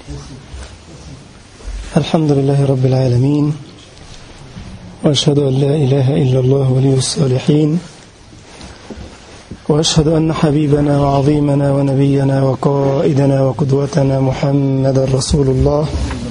الحمد لله رب العالمين، وأشهد أن لا إله إلا الله ولي الصالحين، وأشهد أن حبيبنا وعظيمنا ونبينا وقائدنا وقدوتنا محمد رسول الله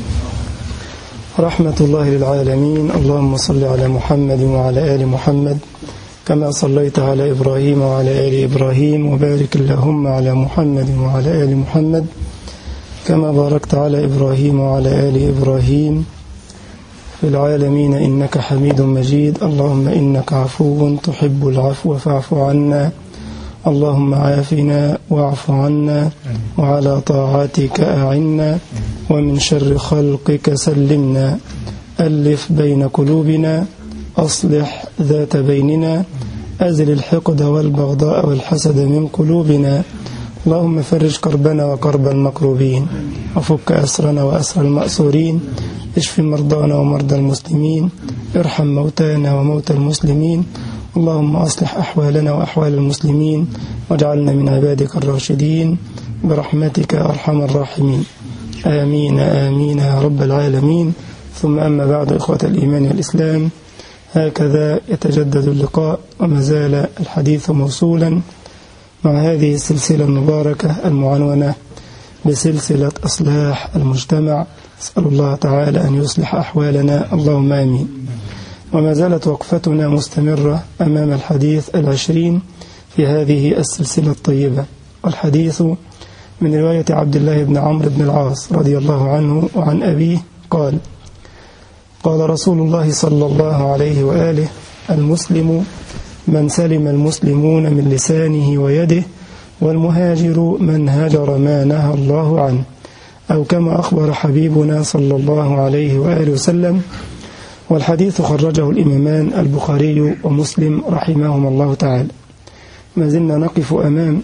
رحمة الله للعالمين. اللهم صل على محمد وعلى آل محمد كما صليت على إبراهيم وعلى آل إبراهيم، وبارك اللهم على محمد وعلى آل محمد كما باركت على إبراهيم وعلى آل إبراهيم في العالمين إنك حميد مجيد. اللهم إنك عفو تحب العفو فاعف عنا، اللهم عافنا واعف عنا، وعلى طاعتك أعنا، ومن شر خلقك سلمنا، ألف بين قلوبنا، أصلح ذات بيننا، أزل الحقد والبغضاء والحسد من قلوبنا. اللهم فرج كربنا وكرب المكروبين، وفك أسرنا وأسر المأسورين، اشف مرضانا ومرضى المسلمين، ارحم موتانا وموتى المسلمين. اللهم أصلح أحوالنا وأحوال المسلمين، واجعلنا من عبادك الراشدين برحمتك أرحم الراحمين. آمين آمين يا رب العالمين. ثم أما بعد، إخوة الإيمان والإسلام، هكذا يتجدد اللقاء وما زال الحديث موصولا مع هذه السلسلة المباركة المعنونة بسلسلة إصلاح المجتمع. أسأل الله تعالى أن يصلح أحوالنا، اللهم آمين. وما زالت وقفتنا مستمرة أمام الحديث 20 في هذه السلسلة الطيبة، والحديث من رواية عبد الله بن عمرو بن العاص رضي الله عنه وعن أبيه قال: قال رسول الله صلى الله عليه وآله: المسلم من سلم المسلمون من لسانه ويده، والمهاجر من هاجر ما نهى الله عنه، أو كما أخبر حبيبنا صلى الله عليه وآله وسلم. والحديث خرجه الإمامان البخاري ومسلم رحمهما الله تعالى. ما زلنا نقف أمام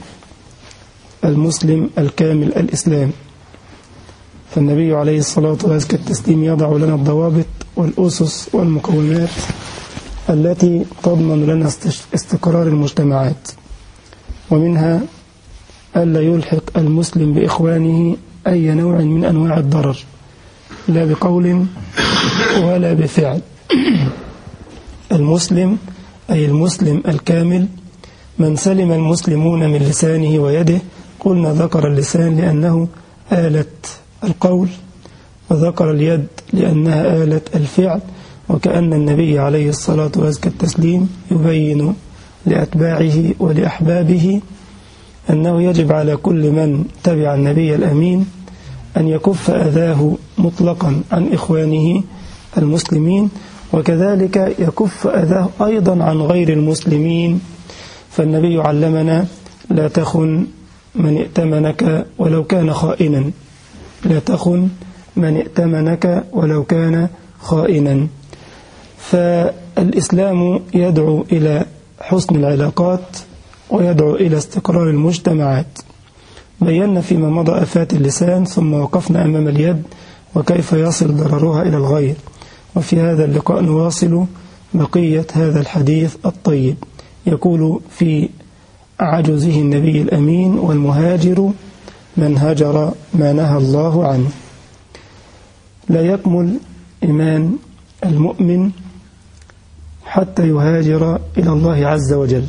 المسلم الكامل الإسلام، فالنبي عليه الصلاة والتسليم يضع لنا الضوابط والأسس والمقومات التي تضمن لنا استقرار المجتمعات، ومنها ألا يلحق المسلم بإخوانه أي نوع من أنواع الضرر، لا بقول ولا بفعل. المسلم أي المسلم الكامل من سلم المسلمون من لسانه ويده. قلنا ذكر اللسان لأنه آلة القول، وذكر اليد لأنها آلة الفعل، وكأن النبي عليه الصلاة والتسليم يبين لأتباعه ولأحبابه أنه يجب على كل من تبع النبي الأمين أن يكف أذاه مطلقا عن إخوانه المسلمين، وكذلك يكف أذاه أيضا عن غير المسلمين. فالنبي علمنا: لا تخن من ائتمنك ولو كان خائنا، لا تخن من ائتمنك ولو كان خائنا. فالإسلام يدعو إلى حسن العلاقات ويدعو إلى استقرار المجتمعات. بينا فيما مضى آفات اللسان، ثم وقفنا أمام اليد وكيف يصل ضررها إلى الغير. وفي هذا اللقاء نواصل بقية هذا الحديث الطيب. يقول في عجزه النبي الأمين: والمهاجر من هجر ما نهى الله عنه. لا يكمل إيمان المؤمن حتى يهاجر إلى الله عز وجل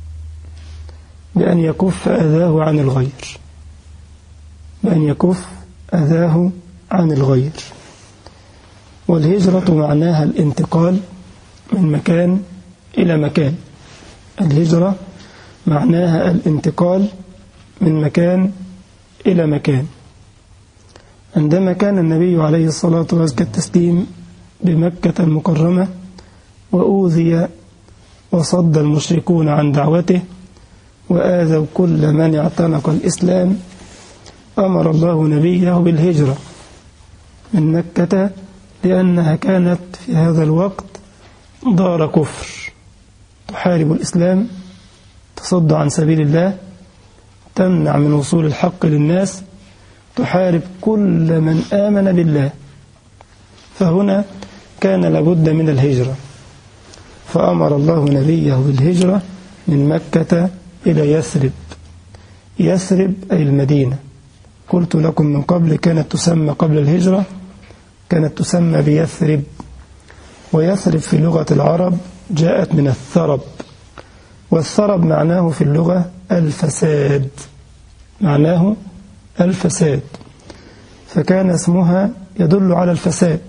بأن يكف أذاه عن الغير، بأن يكف أذاه عن الغير. والهجرة معناها الانتقال من مكان إلى مكان. الهجرة معناها الانتقال من مكان إلى مكان. عندما كان النبي عليه الصلاة والتسليم بمكة المكرمة وأوذي وصد المشركون عن دعوته وآذوا كل من اعتنق الإسلام، أمر الله نبيه بالهجرة من مكة، لأنها كانت في هذا الوقت دار كفر، تحارب الإسلام، تصد عن سبيل الله، تمنع من وصول الحق للناس، تحارب كل من آمن بالله. فهنا كان لابد من الهجرة، فأمر الله نبيه بالهجرة من مكة إلى يثرب. يثرب أي المدينة، قلت لكم من قبل كانت تسمى قبل الهجرة كانت تسمى بيثرب، ويثرب في لغة العرب جاءت من الثرب، والثرب معناه في اللغة الفساد، معناه الفساد، فكان اسمها يدل على الفساد،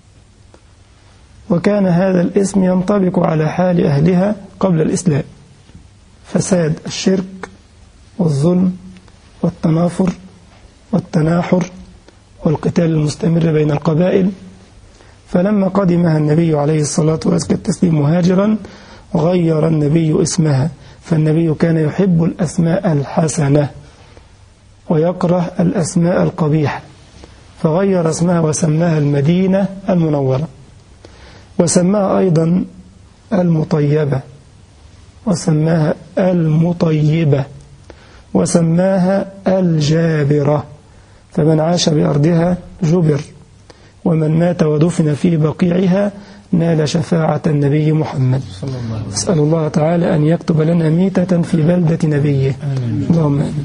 وكان هذا الاسم ينطبق على حال أهلها قبل الإسلام، فساد الشرك والظلم والتنافر والتناحر والقتال المستمر بين القبائل. فلما قدمها النبي عليه الصلاة والتسليم مهاجرا غير النبي اسمها، فالنبي كان يحب الأسماء الحسنة ويكره الأسماء القبيحة، فغير اسمها وسماها المدينة المنورة، وسماها أيضا المطيبة، وسماها المطيبة، وسماها الجابرة، فمن عاش بأرضها جبر، ومن مات ودفن في بقيعها نال شفاعة النبي محمد. أسأل الله تعالى أن يكتب لنا ميتة في بلدة نبيه، اللهم آمين.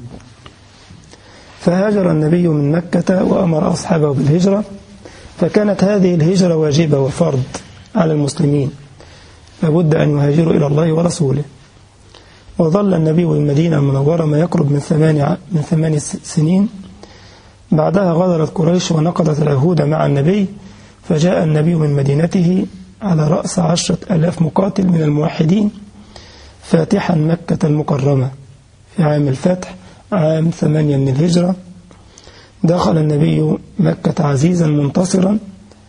فهاجر النبي من مكة وأمر أصحابه بالهجرة، فكانت هذه الهجرة واجبة وفرض على المسلمين، لابد أن يهاجروا إلى الله ورسوله. وظل النبي بالمدينة المنورة ما يقرب من 8 سنين. بعدها غدرت قريش ونقضت العهود مع النبي، فجاء النبي من مدينته على رأس 10,000 مقاتل من الموحدين فاتحا مكة المكرمة في عام الفتح عام 8 من الهجرة. دخل النبي مكة عزيزا منتصرا،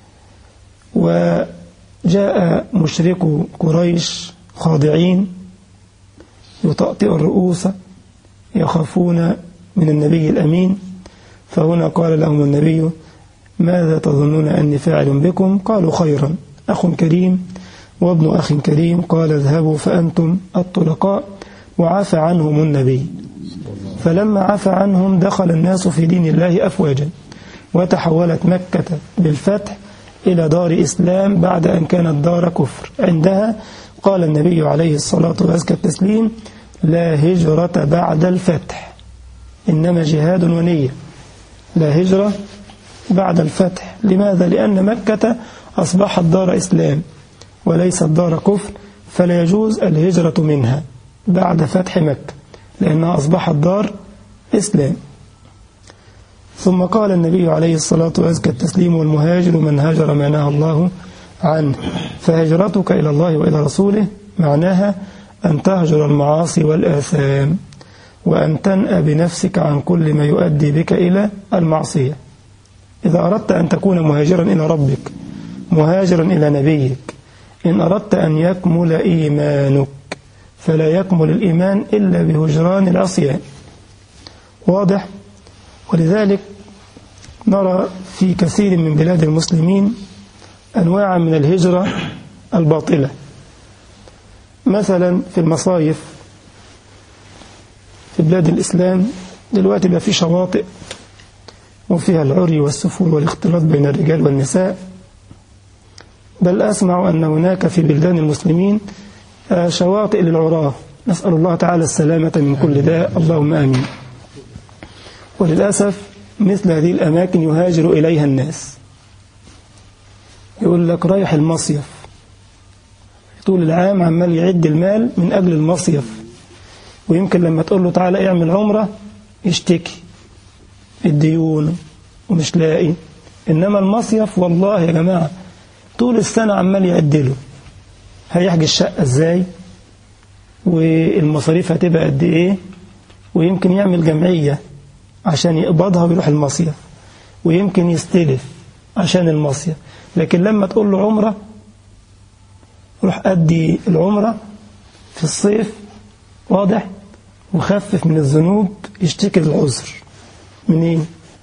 وجاء مشركو قريش خاضعين يطأطئ الرؤوس يخافون من النبي الأمين. فهنا قال لهم النبي: ماذا تظنون أني فاعل بكم؟ قالوا: خيرا، أخ كريم وابن أخ كريم. قال: اذهبوا فأنتم الطلقاء. وعفى عنهم النبي. فلما عفى عنهم دخل الناس في دين الله أفواجا، وتحولت مكة بالفتح إلى دار إسلام بعد أن كانت دار كفر. عندها قال النبي عليه الصلاة والتسليم: لا هجرة بعد الفتح، إنما جهاد ونية. لا هجرة بعد الفتح. لماذا؟ لأن مكة أصبحت دار إسلام وليست دار كفر، فلا يجوز الهجرة منها بعد فتح مكة لأنها أصبحت دار إسلام. ثم قال النبي عليه الصلاة والتسليم: والمهاجر من هاجر ما نهى الله عنه. فهجرتك إلى الله وإلى رسوله معناها أن تهجر المعاصي والآثام، وأن تنأى بنفسك عن كل ما يؤدي بك إلى المعصية. إذا أردت أن تكون مهاجرا إلى ربك، مهاجرا إلى نبيك، إن أردت أن يكمل إيمانك، فلا يكمل الإيمان إلا بهجران العصيان. واضح؟ ولذلك نرى في كثير من بلاد المسلمين أنواع من الهجرة الباطلة. مثلا في المصايف في بلاد الإسلام دلوقتي بقى في شواطئ وفيها العري والسفور والاختلاط بين الرجال والنساء، بل أسمع أن هناك في بلدان المسلمين شواطئ للعراة، نسأل الله تعالى السلامة من كل داء، اللهم آمين. وللأسف مثل هذه الأماكن يهاجر إليها الناس، يقول لك رايح المصيف، طول العام عمال يعد المال من أجل المصيف، ويمكن لما تقول له تعالى اعمل عمرة يشتكي الديون ومش لاقي. إنما المصيف والله يا جماعة طول السنة عمال يعدله، هيحجز الشقة ازاي، والمصاريف هتبقى قد ايه، ويمكن يعمل جمعية عشان يقبضها ويروح المصيف، ويمكن يستلف عشان المصيف. لكن لما تقول له عمرة روح أدي العمرة في الصيف، واضح، وخفف من الذنوب، يشتكي العذر منين؟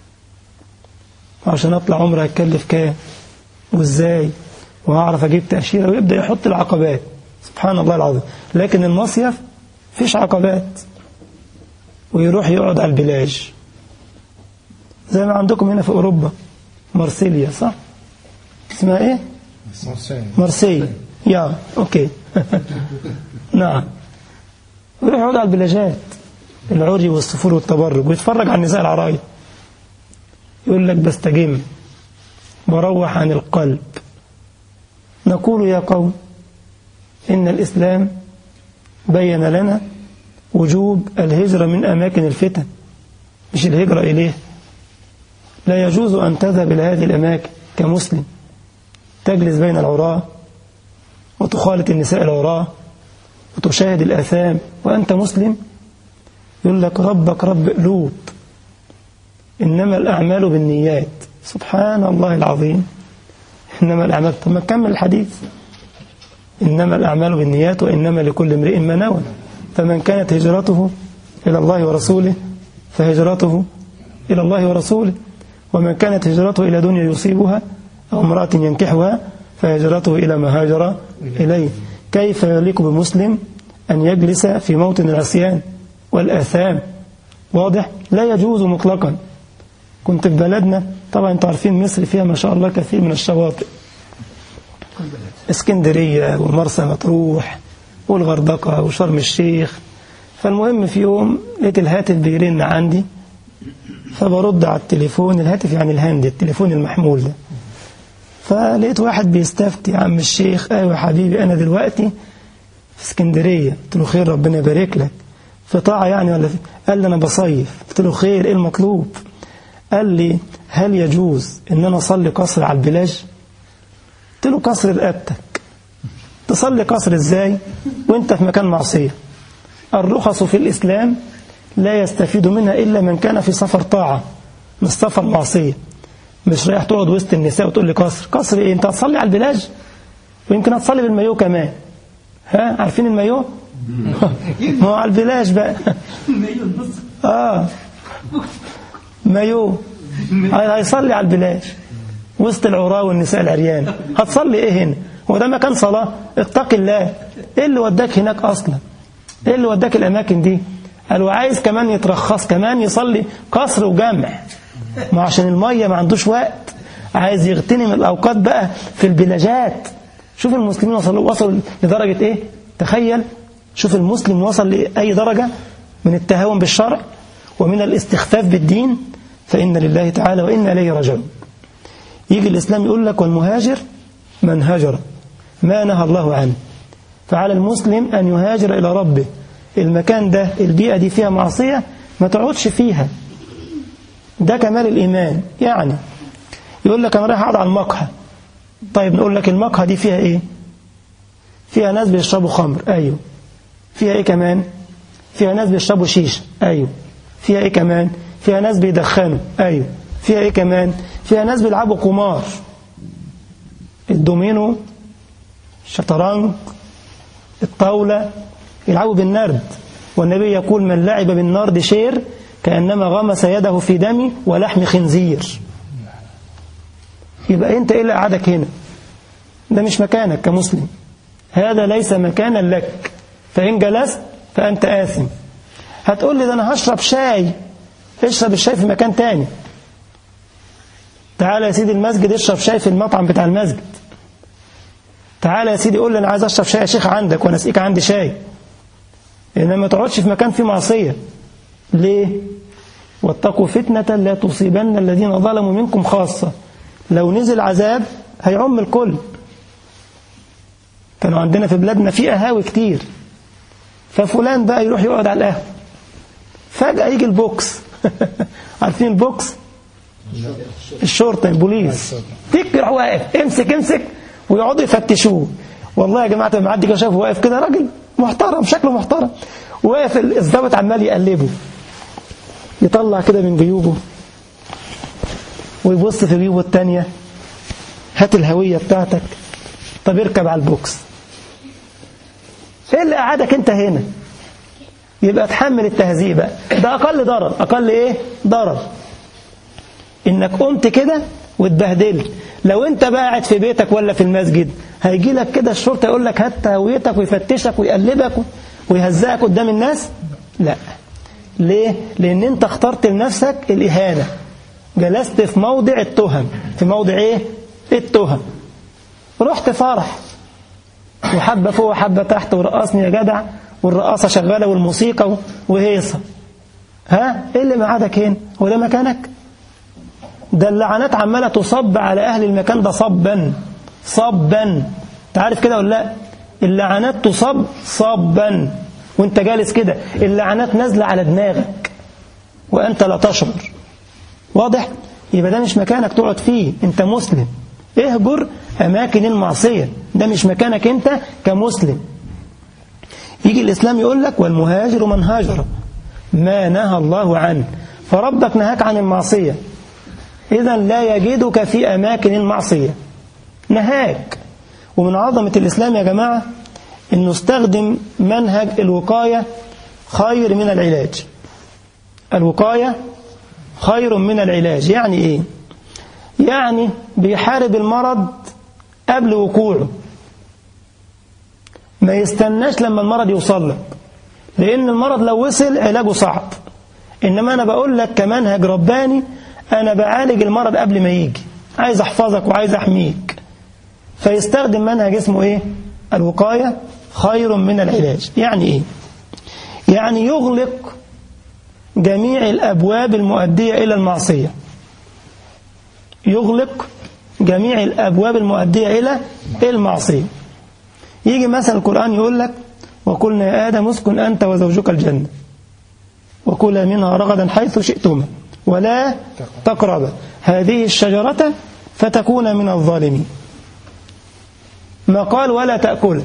عشان أطلع عمرة هتكلف كام وإزاي وهعرف أجيب تأشيرة، ويبدأ يحط العقبات. سبحان الله العظيم. لكن المصيف فيش عقبات، ويروح يقعد على البلاج زي ما عندكم هنا في أوروبا، مارسيليا، صح؟ اسمها إيه؟ مارسيليا. يا أوكي. نعم. ويروح يقعد على البلاجات العري والسفور والتبرج، ويتفرج على النساء العرايا يقول لك بستجم بروح عن القلب. نقول يا قوم إن الإسلام بين لنا وجوب الهجرة من أماكن الفتن، مش الهجرة إليه. لا يجوز أن تذهب إلى هذه الأماكن كمسلم تجلس بين العراة وتخالط النساء العراة وتشاهد الآثام وأنت مسلم. يقول لك ربك رب قلوب، إنما الأعمال بالنيات. سبحان الله العظيم، إنما الأعمال. طب ما نكمل الحديث. إنما الأعمال بالنيات وإنما لكل امرئ ما نوى، فمن كانت هجرته إلى الله ورسوله فهجرته إلى الله ورسوله، ومن كانت هجرته إلى دنيا يصيبها أو امرأة ينكحها فهجرته إلى ما هاجر إليه. كيف يليق بمسلم أن يجلس في موطن العصيان والآثام؟ واضح؟ لا يجوز مطلقا. كنت في بلدنا، طبعا انتوا عارفين مصر فيها ما شاء الله كثير من الشواطئ، اسكندرية ومرسى مطروح والغردقة وشرم الشيخ. فالمهم في يوم لقيت الهاتف بيرن عندي، فبرد على التليفون، الهاتف يعني الهاندي، التليفون المحمول ده. فلقيت واحد بيستفتي: يا عم الشيخ. ايوه يا حبيبي، انا دلوقتي في اسكندرية. قلت له خير، ربنا يبارك لك. في طاعة يعني ولا في؟ قال لي انا بصيف. قلت له خير، ايه المطلوب؟ قال لي هل يجوز ان انا اصلي قصر على البلاج؟ قلت له قصر رقبتك، تصلي قصر ازاي وانت في مكان معصية؟ الرخص في الإسلام لا يستفيد منها إلا من كان في سفر طاعة، مش سفر معصية. مش رايح تقعد وسط النساء وتقول لي قصر. قصر ايه؟ انت هتصلي على البلاج ويمكن هتصلي بالمايو كمان. ها، عارفين المايو؟ ما هو على البلاج بقى. مايو هيصلي على البلاج وسط العراة والنساء العريان. هتصلي ايه هنا؟ هو ده مكان صلاة؟ اتق الله. ايه اللي وداك هناك اصلا؟ ايه اللي وداك الاماكن دي؟ قالوا عايز كمان يترخص كمان يصلي قصر وجمع، ما عشان المية ما عندوش وقت، عايز يغتنم الاوقات بقى في البلاجات. شوف المسلمين وصلوا لدرجة ايه؟ تخيل، شوف المسلم وصل لأي درجة من التهاون بالشرع ومن الاستخفاف بالدين. فإن لله تعالى وإنا إليه راجعون. يجي الإسلام يقول لك والمهاجر من هاجر ما نهى الله عنه. فعلى المسلم أن يهاجر إلى ربه. المكان ده، البيئة دي فيها معصية، ما تقعدش فيها. ده كمال الإيمان. يعني يقول لك أنا رايح أقعد على المقهى. طيب نقول لك المقهى دي فيها إيه؟ فيها ناس بيشربوا خمر. أيوه. فيها إيه كمان؟ فيها ناس بيشربوا شيشة. أيوه. فيها إيه كمان؟ فيها ناس بيدخنوا. أيوه. فيها إيه كمان؟ فيها ناس بيلعبوا قمار، الدومينو، الشطرنج، الطاولة، يلعبوا بالنرد. والنبي يقول من لعب بالنرد شير كأنما غمس يده في دم ولحم خنزير. يبقى أنت إيه اللي قعدك هنا؟ ده مش مكانك كمسلم، هذا ليس مكانا لك. فإن جلست فأنت آثم. هتقول لي ده أنا هشرب شاي. اشرب الشاي في مكان تاني. تعال يا سيدي المسجد، اشرب شاي في المطعم بتاع المسجد. تعال يا سيدي قول لي أنا عايز أشرب شاي يا شيخ عندك وأنا أسقيك عندي شاي. إنما ما تقعدش في مكان فيه معصية. ليه؟ واتقوا فتنة لا تصيبن الذين ظلموا منكم خاصة. لو نزل عذاب هيعم الكل. كانوا عندنا في بلادنا في قهاوي كتير، ففلان بقى يروح يقعد على القهوة، فجأة يجي البوكس. عارفين البوكس؟ الشرطة، البوليس، يروح واقف، امسك ويقعدوا يفتشوه. والله يا جماعة معدي كده شافه واقف كده، راجل محترم، شكله محترم، واقف الضابط عمال يقلبه، يطلع كده من جيوبه ويبص في جيوبه التانية، هات الهوية بتاعتك، طب اركب على البوكس. ايه اللي قعدك انت هنا؟ يبقى تحمل التهذيب بقى. ده اقل ضرر. اقل ايه ضرر؟ انك قمت كده واتبهدلت. لو انت بقى قاعد في بيتك ولا في المسجد، هيجي لك كده الشرطة يقول لك هات هويتك ويفتشك ويقلبك ويهزقك قدام الناس. لا. ليه؟ لان انت اخترت لنفسك الاهانة، جلست في موضع التهم. في موضع ايه؟ التهم. رحت فرح وحبة فوق وحبة تحت ورقصني يا جدع، والرقاصة شغالة والموسيقى وهيصة، إيه اللي معادك هنا؟ هو ده مكانك؟ ده اللعنات عمالة تصب على أهل المكان ده صبا صبا. تعرف كده ولا لا؟ اللعنات تصب صبا وانت جالس كده، اللعنات نازلة على دماغك وأنت لا تشعر. واضح؟ يبقى ده مش مكانك تقعد فيه، انت مسلم. اهجر أماكن المعصية، ده مش مكانك انت كمسلم. يجي الإسلام يقول لك والمهاجر من هاجر ما نهى الله عنه، فربك نهاك عن المعصية، إذن لا يجدك في أماكن المعصية، نهاك. ومن عظمة الإسلام يا جماعة إنه استخدم منهج الوقاية خير من العلاج. الوقاية خير من العلاج. يعني إيه؟ يعني بيحارب المرض قبل وقوعه، ما يستناش لما المرض يوصل لك، لأن المرض لو وصل علاجه صعب. إنما أنا بقول لك كمنهج رباني أنا بعالج المرض قبل ما يجي، عايز أحفظك وعايز أحميك. فيستخدم منهج اسمه إيه؟ الوقاية خير من العلاج. يعني إيه؟ يعني يغلق جميع الأبواب المؤدية إلى المعصية، يغلق جميع الأبواب المؤدية إلى المعصية. يجي مثلا القرآن يقول لك وقلنا يا آدم اسكن أنت وزوجك الجنة وكلا منها رغدا حيث شئتما ولا تقربا هذه الشجرة فتكون من الظالمين. ما قال ولا تأكل،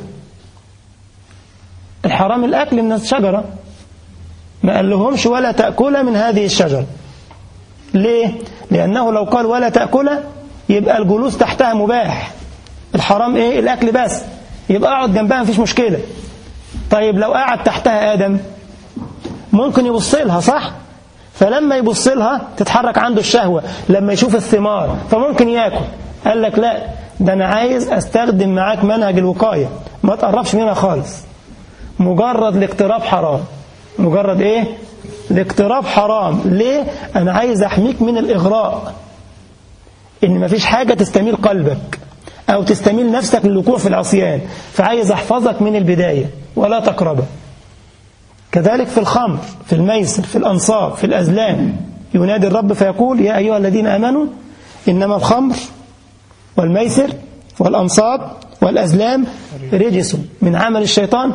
الحرام الأكل من الشجرة، ما قال لهمش ولا تأكل من هذه الشجرة. ليه؟ لأنه لو قال ولا تأكل يبقى الجلوس تحتها مباح، الحرام إيه؟ الأكل بس، يبقى أقعد جنبها مفيش مشكلة. طيب لو قعد تحتها آدم ممكن يبص لها، صح؟ فلما يبص لها تتحرك عنده الشهوة، لما يشوف الثمار فممكن يأكل. قال لك لا، ده أنا عايز أستخدم معاك منهج الوقاية، ما تقربش منها خالص. مجرد الاقتراب حرام. مجرد إيه؟ الاقتراب حرام. ليه؟ أنا عايز أحميك من الإغراء، إن مفيش حاجة تستميل قلبك أو تستميل نفسك للوقوع في العصيان، فعايز أحفظك من البداية ولا تقربه. كذلك في الخمر، في الميسر، في الأنصاب، في الأزلام، ينادي الرب فيقول يا أيها الذين آمنوا إنما الخمر والميسر والأنصاب والأزلام رجس من عمل الشيطان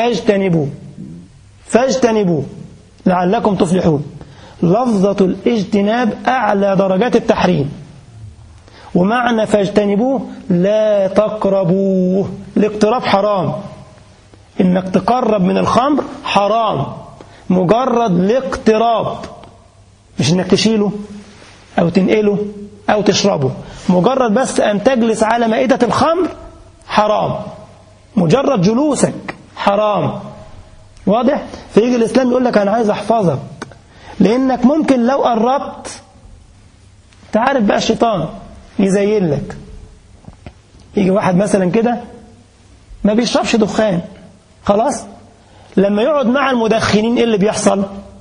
فاجتنبوه لعلكم تفلحون. لفظة الاجتناب أعلى درجات التحريم، ومعنى فاجتنبوه لا تقربوه. الاقتراب حرام، إنك تقرب من الخمر حرام. مجرد الاقتراب، مش إنك تشيله أو تنقله أو تشربه، مجرد بس أن تجلس على مائدة الخمر حرام، مجرد جلوسك حرام. واضح؟ فيجي الإسلام يقول لك أنا عايز أحفظك، لأنك ممكن لو قربت تعرف بقى الشيطان يزين لك. يجي واحد مثلا كده ما بيشربش دخان، خلاص لما يقعد مع المدخنين ايه اللي بيحصل؟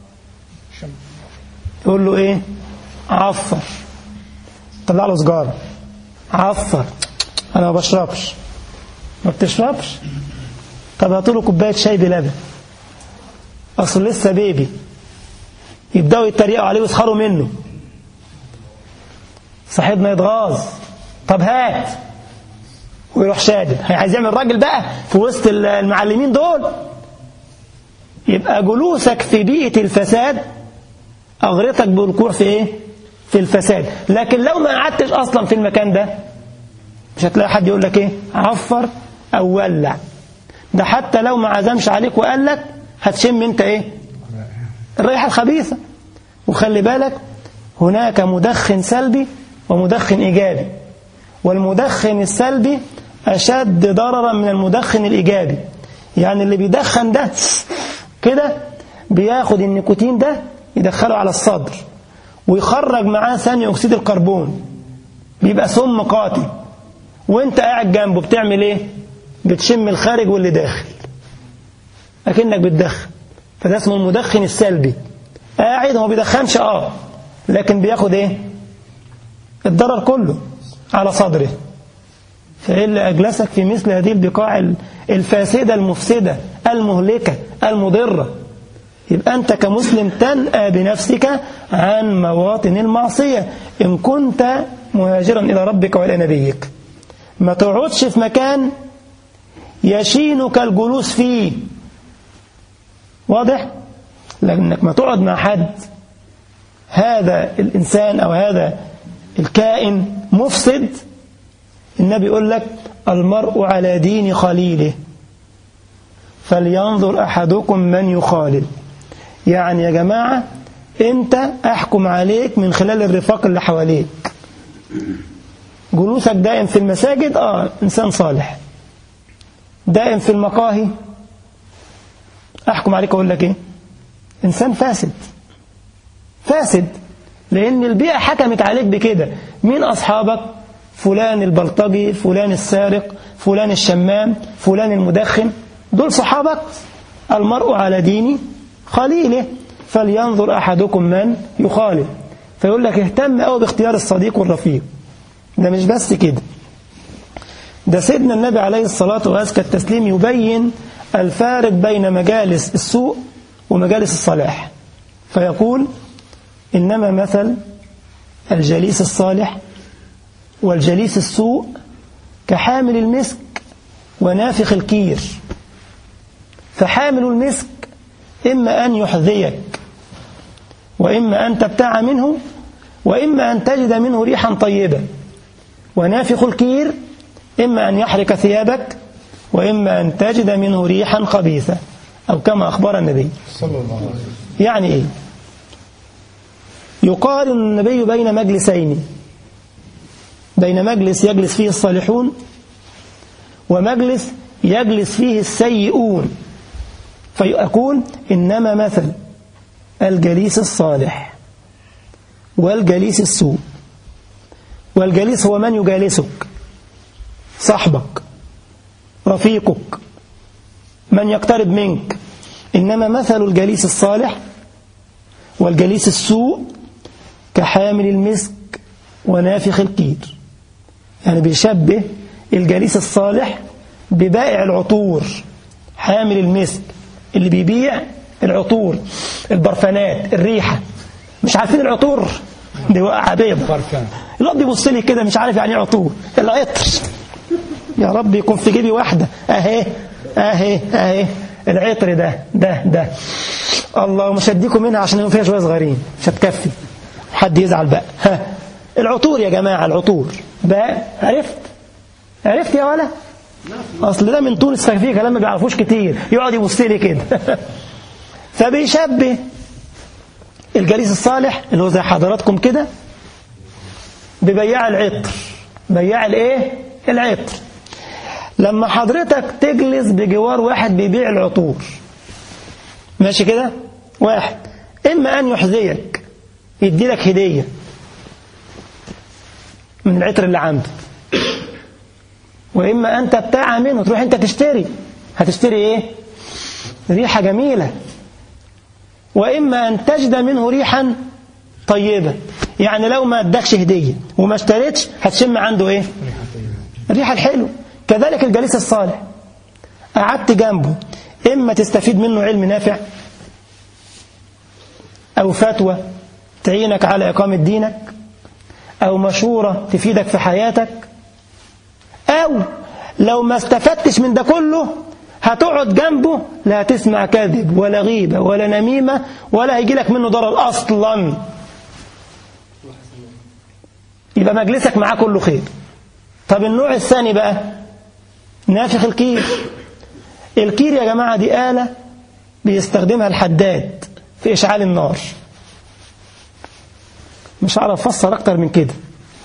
يقول له ايه؟ عفر، طلع له سجارة، عفر، انا ما بشربش. ما بتشربش؟ طب هاتوا له كوباية شاي بلبن، اصل لسه بيبي. يبداوا يتريقوا عليه ويسخروا منه، صاحبنا يتغاظ، طب هات، ويروح شادد. عايز يعمل راجل بقى في وسط المعلمين دول. يبقى جلوسك في بيئة الفساد أغرتك بالوقوع في إيه؟ في الفساد. لكن لو ما قعدتش أصلا في المكان ده مش هتلاقي حد يقول لك إيه؟ عفر أو ولع. ده حتى لو ما عزمش عليك وقال لك هتشم أنت إيه؟ الرائحة الخبيثة. وخلي بالك هناك مدخن سلبي ومدخن إيجابي، والمدخن السلبي أشد ضررا من المدخن الإيجابي. يعني اللي بيدخن ده كده بياخد النيكوتين ده يدخله على الصدر ويخرج معاه ثاني أكسيد الكربون، بيبقى سم قاتل، وانت قاعد جنبه بتعمل ايه؟ بتشم الخارج واللي داخل لكنك بتدخن. فده اسمه المدخن السلبي، قاعد هو بيدخنش لكن بياخد ايه؟ الضرر كله على صدره. فإيه اللي أجلسك في مثل هذه البقاع الفاسدة المفسدة المهلكة المضرة؟ يبقى أنت كمسلم تنأى بنفسك عن مواطن المعصية إن كنت مهاجرا إلى ربك وإلى نبيك. ما تقعدش في مكان يشينك الجلوس فيه، واضح؟ لأنك ما تقعد مع حد هذا الإنسان أو هذا الكائن مفسد. النبي يقول لك المرء على دين خليله فلينظر أحدكم من يخالل. يعني يا جماعة أنت أحكم عليك من خلال الرفاق اللي حواليك. جلوسك دائم في المساجد إنسان صالح، دائم في المقاهي أحكم عليك أقول لك إيه؟ إنسان فاسد. فاسد لأن البيئة حكمت عليك بكده. مين أصحابك؟ فلان البلطجي، فلان السارق، فلان الشمام، فلان المدخن، دول صحابك. المرء على دين خليله فلينظر أحدكم من يخالل. فيقول لك اهتم أو باختيار الصديق والرفيق. ده مش بس كده، ده سيدنا النبي عليه الصلاة وأزكى التسليم يبين الفارق بين مجالس السوء ومجالس الصلاح، فيقول إنما مثل الجليس الصالح والجليس السوء كحامل المسك ونافخ الكير. فحامل المسك إما أن يحذيك وإما أن تبتاع منه وإما أن تجد منه ريحا طيبة. ونافخ الكير إما أن يحرق ثيابك وإما أن تجد منه ريحا خبيثة، أو كما أخبر النبي صلى الله عليه وسلم. يعني إيه؟ يقارن النبي بين مجلسين، بين مجلس يجلس فيه الصالحون ومجلس يجلس فيه السيئون. فيقول إنما مثل الجليس الصالح والجليس السوء. والجليس هو من يجالسك، صاحبك، رفيقك، من يقترب منك. إنما مثل الجليس الصالح والجليس السوء كحامل المسك ونافخ الكير. يعني بيشبه الجليس الصالح ببائع العطور، حامل المسك اللي بيبيع العطور، البرفانات، الريحة. مش عارفين العطور دي وقع بيضة. الواد بيبص لي كده مش عارف يعني ايه عطور. العطر يا رب يكون في جيبي واحدة اهي اهي اهي العطر ده الله، مش هديكم منها عشان يكون فيها شوية صغيرين مش هتكفي حد يزعل بقى. العطور يا جماعة، العطور بقى. عرفت يا ولا؟ أصل ده من تونس فيه كلام ما بيعرفوش كتير، يقعد يبص لي كده. فبيشبه الجليس الصالح اللي هو زي حضراتكم كده ببياع العطر. بياع الايه؟ العطر. لما حضرتك تجلس بجوار واحد بيبيع العطور، ماشي كده، واحد إما أن يحذيك يدي لك هدية من العطر اللي عنده، وإما أن تبتاع منه تروح أنت تشتري. هتشتري إيه؟ ريحة جميلة. وإما أن تجد منه ريحا طيبة. يعني لو ما ادكش هدية وما اشتريتش هتشم عنده إيه؟ الريحة الحلو. كذلك الجليس الصالح، قعدت جنبه إما تستفيد منه علم نافع أو فتوى تعينك على إقامة دينك أو مشورة تفيدك في حياتك، أو لو ما استفدتش من ده كله هتقعد جنبه لا تسمع كذب ولا غيبة ولا نميمة ولا هيجي لك منه ضرر أصلا. يبقى مجلسك معاه كله خير. طب النوع الثاني بقى نافخ الكير. الكير يا جماعة دي آلة بيستخدمها الحداد في إشعال النار. مش عارف أفسر أكتر من كده.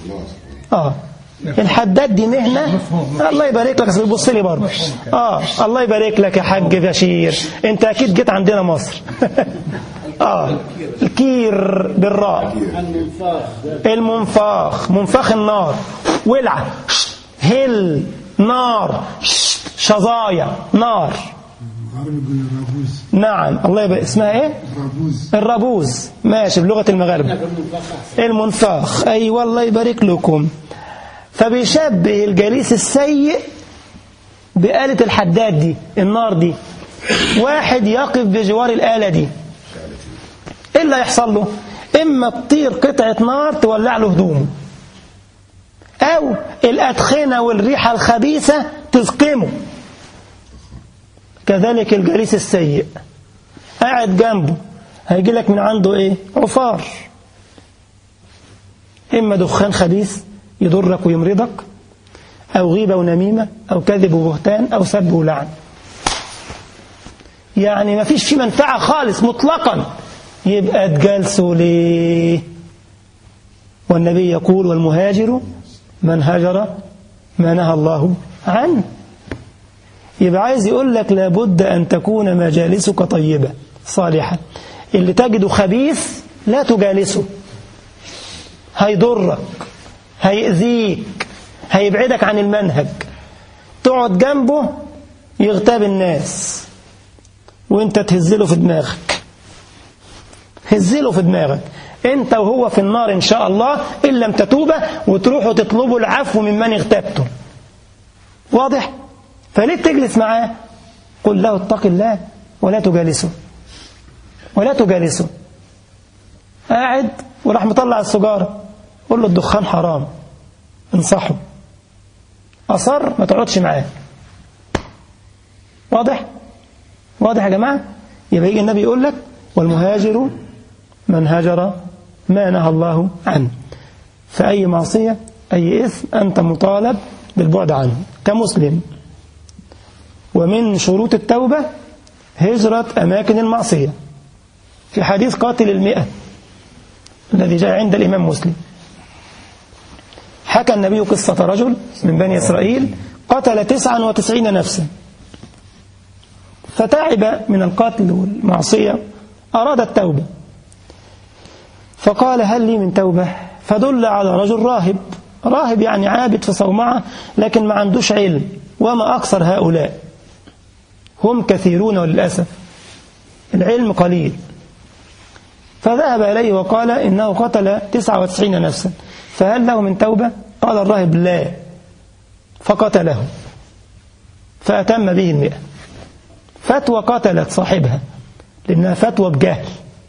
الحداد دي مهنة. الله يبارك لك، أصل بيبص لي برضه. الله يبارك لك يا حاج بشير، أنت أكيد جيت عندنا مصر. الكير بالراء، المنفاخ، منفاخ النار، ولعة، هل، نار، شظايا، نار. نعم الله يبارك. اسمها ايه؟ الرابوز. ماشي بلغة المغرب. المنفاخ. اي والله يبارك لكم. فبيشبه الجليس السيء بآلة الحداد دي، النار دي. واحد يقف بجوار الآلة دي إيه اللي يحصل له؟ إما تطير قطعة نار تولع له هدومه، أو الأدخنة والريحة الخبيثة تسقمه. كذلك الجليس السيء قاعد جنبه هيجي لك من عنده إيه؟ عفار، إما دخان خبيث يضرك ويمرضك، أو غيبة ونميمة، أو كذب وبهتان، أو سب ولعن. يعني ما فيش فيه منفعة خالص مطلقا، يبقى تجالسوا ليه؟ والنبي يقول والمهاجر من هاجر ما نهى الله عنه. يبقى عايز يقول لك لابد أن تكون مجالسك طيبة صالحة. اللي تجده خبيث لا تجالسه، هيضرك، هيأذيك، هيبعدك عن المنهج. تقعد جنبه يغتاب الناس وانت تهزله في دماغك، هزله في دماغك انت وهو في النار ان شاء الله ان لم تتوبه وتروحوا تطلبوا العفو ممن اغتبتم. واضح؟ فليه تجلس معاه؟ قل له اتق الله ولا تجالسه، ولا تجالسه. قاعد وراح مطلع السجارة، قل له الدخان حرام، انصحه. أصر ما تقعدش معاه. واضح؟ واضح يا جماعة؟ يبقى يجي النبي يقول لك والمهاجر من هاجر ما نهى الله عنه. فأي معصية أي إثم أنت مطالب بالبعد عنه كمسلم. ومن شروط التوبة هجرة أماكن المعصية، في حديث قاتل 100 الذي جاء عند الإمام مسلم، حكى النبي قصة رجل من بني إسرائيل قتل 99 نفسا، فتعب من القتل والمعصية، أراد التوبة، فقال هل لي من توبة؟ فدل على رجل راهب، راهب يعني عابد في صومعة لكن ما عندوش علم، وما أكثر هؤلاء، هم كثيرون وللأسف، العلم قليل. فذهب إليه وقال إنه قتل 99 نفسا، فهل له من توبة؟ قال الراهب لا، فقتله، فأتم به 100. فتوى قتلت صاحبها لأنها فتوى بجهل.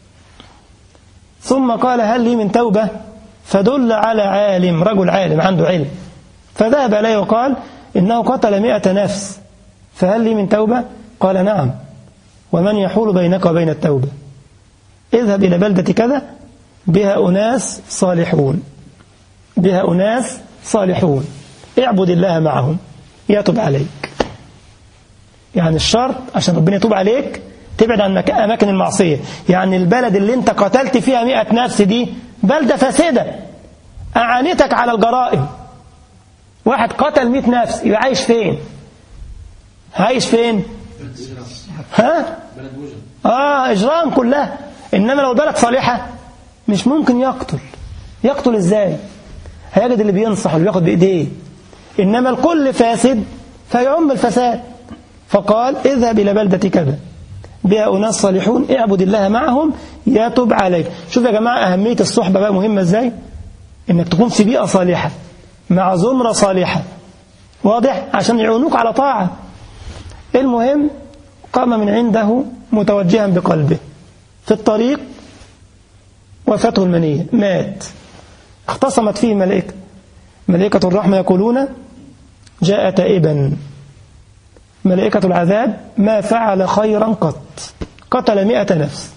ثم قال هل لي من توبة؟ فدل على عالم، رجل عالم عنده علم، فذهب إليه وقال إنه قتل 100 نفس، فهل لي من توبة؟ قال نعم، ومن يحول بينك وبين التوبة؟ اذهب إلى بلدة كذا بها أناس صالحون، بها أناس صالحون، اعبد الله معهم يتوب عليك. يعني الشرط عشان ربنا يتوب عليك تبعد عن أماكن المعصية. يعني البلد اللي انت قتلت فيها 100 نفس دي بلدة فاسدة أعانتك على الجرائم. واحد قتل 100 نفس يبقى عايش فين؟ عايش فين؟ ها؟ إجرام كلها. إنما لو بلد صالحة مش ممكن يقتل إزاي؟ هيجد اللي بينصح واللي بياخد بإيديه. إنما الكل فاسد فيعم الفساد. فقال اذهب إلى بلدة كذا بها أناس صالحون اعبد الله معهم يتوب عليك. شوف يا جماعة أهمية الصحبة بقى مهمة إزاي؟ إنك تكون في بيئة صالحة مع زمرة صالحة. واضح؟ عشان يعونوك على طاعة. المهم قام من عنده متوجها بقلبه في الطريق وفاته المنية، مات. اختصمت فيه ملائكة الرحمة يقولون جاء تائبا. ملائكة العذاب ما فعل خيرا قط، قتل 100 نفس.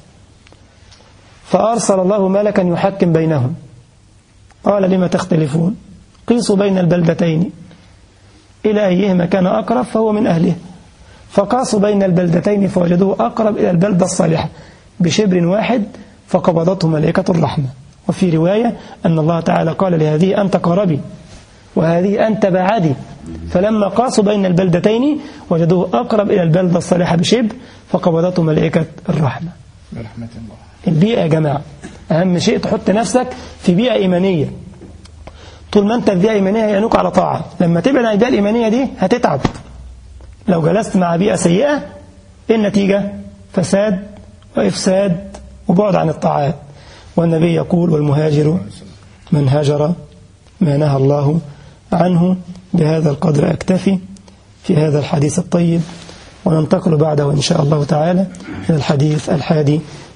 فأرسل الله ملكا يحكم بينهم، قال لما تختلفون؟ قيسوا بين البلدتين إلى أيهما كان أقرب فهو من أهله. فقاسوا بين البلدتين فوجدوه أقرب إلى البلدة الصالحة بشبر واحد، فقبضته ملائكة الرحمة. وفي رواية أن الله تعالى قال لهذه أنت قربي وهذه أنت بعدي، فلما قاسوا بين البلدتين وجدوه أقرب إلى البلدة الصالحة بشبر، فقبضته ملائكة الرحمة. برحمة الله. البيئة يا جماعة أهم شيء، تحط نفسك في بيئة إيمانية. طول ما أنت في بيئة إيمانية يعنوك على طاعة. لما تبعد عن البيئة الإيمانية دي هتتعب. لو جلست مع بيئة سيئة النتيجة فساد وإفساد وبعد عن الطاعات. والنبي يقول والمهاجر من هاجر ما نهى الله عنه. بهذا القدر أكتفي في هذا الحديث الطيب، وننتقل بعده إن شاء الله تعالى إلى الحديث 11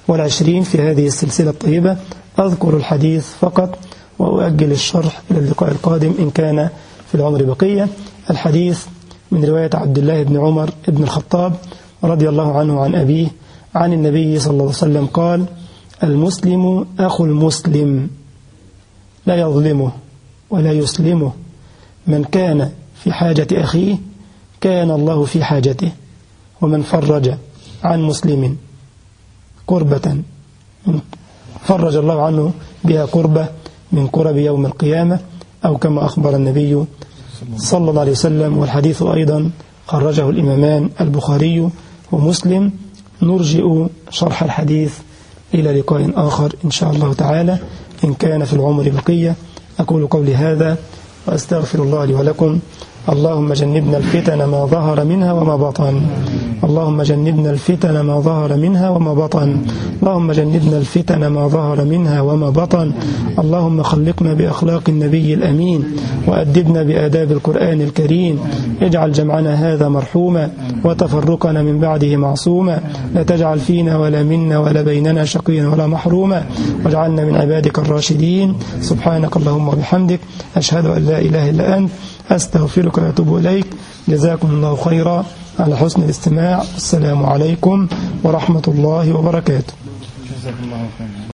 والعشرين في هذه السلسلة الطيبة. أذكر الحديث فقط وأؤجل الشرح إلى اللقاء القادم إن كان في العمر بقية. الحديث من رواية عبد الله بن عمر بن الخطاب رضي الله عنه عن أبيه عن النبي صلى الله عليه وسلم قال: المسلم أخو المسلم لا يظلمه ولا يسلمه، من كان في حاجة أخيه كان الله في حاجته، ومن فرج عن مسلم كربة فرج الله عنه بها كربة من كرب يوم القيامة، أو كما أخبر النبي صلى الله عليه وسلم. والحديث أيضا خرجه الإمامان البخاري ومسلم. نرجئ شرح الحديث إلى لقاء آخر إن شاء الله تعالى إن كان في العمر بقية. أقول قولي هذا وأستغفر الله لي ولكم. اللهم جنبنا الفتن ما ظهر منها وما بطن، اللهم جنبنا الفتن ما ظهر منها وما بطن، اللهم جنبنا الفتن ما ظهر منها وما بطن. اللهم خلقنا بأخلاق النبي الأمين وأدبنا بآداب القرآن الكريم. اجعل جمعنا هذا مرحوما وتفرقنا من بعده معصوما، لا تجعل فينا ولا منا ولا بيننا شقيا ولا محروما، واجعلنا من عبادك الراشدين. سبحانك اللهم وبحمدك، أشهد أن لا إله إلا أنت، أستغفرك وأتوب إليك. جزاكم الله خيرا على حسن الاستماع. السلام عليكم ورحمة الله وبركاته.